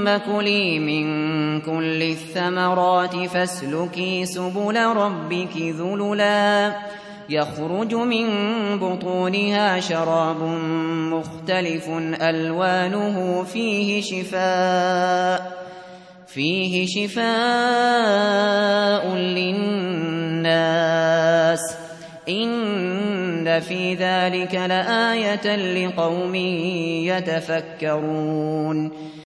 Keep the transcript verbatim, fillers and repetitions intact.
ثم كلي من كل الثمرات فاسلكي سبل ربك ذللا يخرج من بطونها شراب مختلف ألوانه فيه شفاء فيه شفاء للناس إن في ذلك لآية لقوم يتفكرون